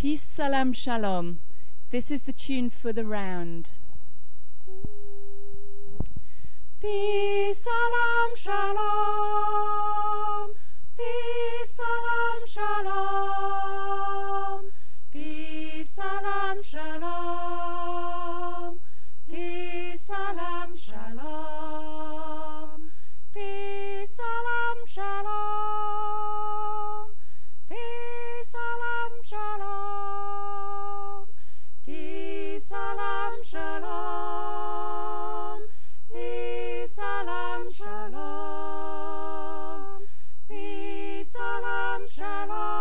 Peace, salam, shalom. This is the tune for the round. Peace, salam, shalom. Peace, salam, shalom. Peace, salam, shalom. Peace, salam, shalom. Peace, salam, shalom. Peace, salam, shalom. Peace, salam, shalom. Peace, salam, shalom. Peace, salam, shalom.